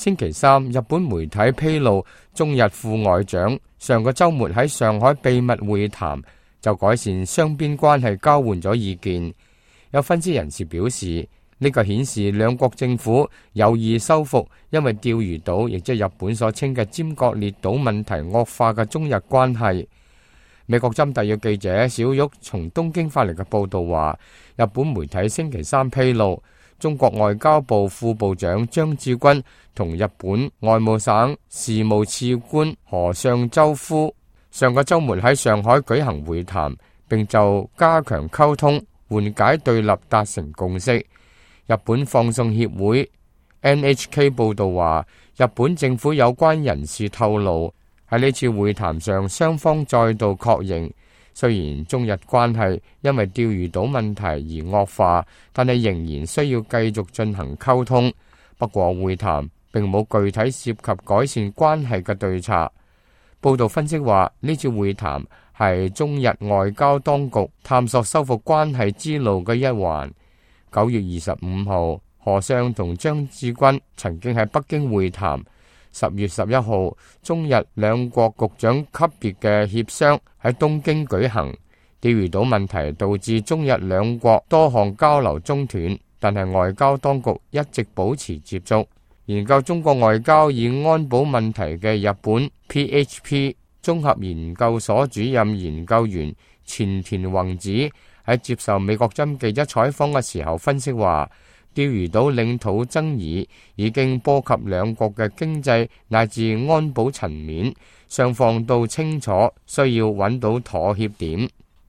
星期三，日本媒體披露，中日副外長上個週末喺上海秘密會談，就改善雙邊關係交換咗意見。有分析人士表示，呢個顯示兩國政府有意修復因為釣魚島，亦即係日本所稱嘅尖閣列島問題惡化嘅中日關係。美國針特約記者小玉從東京發嚟嘅報道話，日本媒體星期三披露，中國外交部副部長張志軍同日本外務省事務次官河上周夫上個週末喺上海舉行會談，並就加強溝通、緩解對立達成共識。日本放送協會 NHK 報道話，日本政府有關人士透露，喺呢次會談上，雙方再度確認，雖然中日關係因為釣魚島問題而惡化，但係仍然需要繼續進行溝通。不過會談並冇具體涉及改善關係嘅對策。報道分析話，呢次會談係中日外交當局探索修復關係之路嘅一環。9月25號，河上同張志軍曾經喺北京會談。10月11號，中日兩國局長級別嘅協商喺東京舉行。釣魚島問題導致中日兩國多項交流中斷，但係外交當局一直保持接觸。研究中國外交與安保問題嘅日本 PHP 綜合研究所主任研究員前田宏子喺接受美國針記者採訪嘅時候分析話，釣魚島領土爭議已經波及兩國嘅經濟乃至安保層面，雙方都清楚需要揾到妥協點。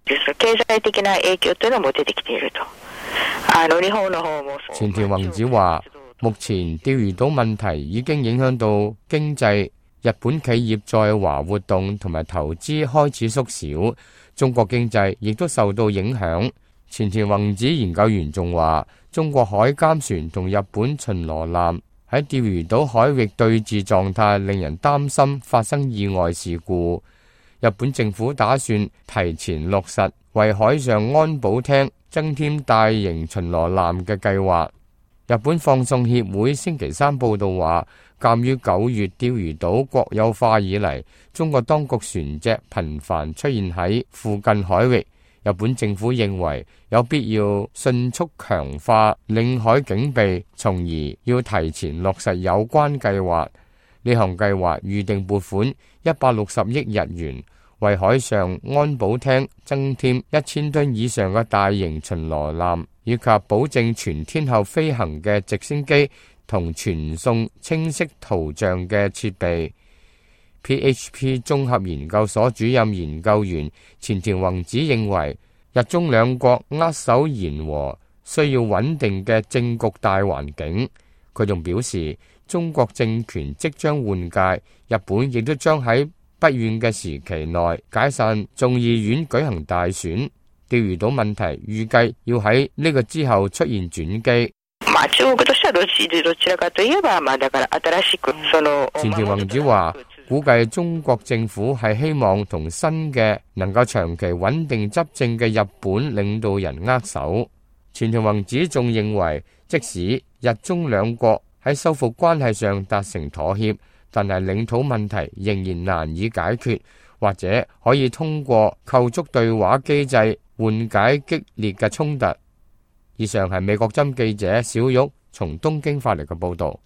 前田宏子話，目前釣魚島問題已經影響到經濟，日本企業在華活動同埋投資開始縮小，中國經濟亦都受到影響。前田宏子研究員仲話，中國海監船同日本巡邏艦喺釣魚島海域對峙狀態，令人擔心發生意外事故。日本政府打算提前落實為海上安保廳增添大型巡邏艦嘅計劃。日本放送協會星期三報道話，鑒於9月釣魚島國有化以嚟，中國當局船隻頻繁出現喺附近海域，日本政府認為有必要迅速強化領海警備，從而要提前落實有關計劃。呢項計劃預定撥款160億日元，為海上安保廳增添1000噸以上嘅大型巡邏艦，以及保證全天候飛行嘅直升機同傳送清晰圖像嘅設備。PHP 綜合研究所主任研究員前田宏子認為，日中兩國握手言和需要穩定嘅政局大環境。佢仲表示，中國政權即將換屆，日本亦都將喺不遠嘅時期內解散眾議院舉行大選。釣魚島問題預計要喺呢個之後出現轉機。前田宏子話，估計中國政府係希望同新嘅能夠長期穩定執政嘅日本領導人握手。前田宏子仲認為，即使日中兩國喺修復關係上達成妥協，但係領土問題仍然難以解決，或者可以通過構築對話機制緩解激烈嘅衝突。以上係美國針記者小玉從東京發嚟嘅報道。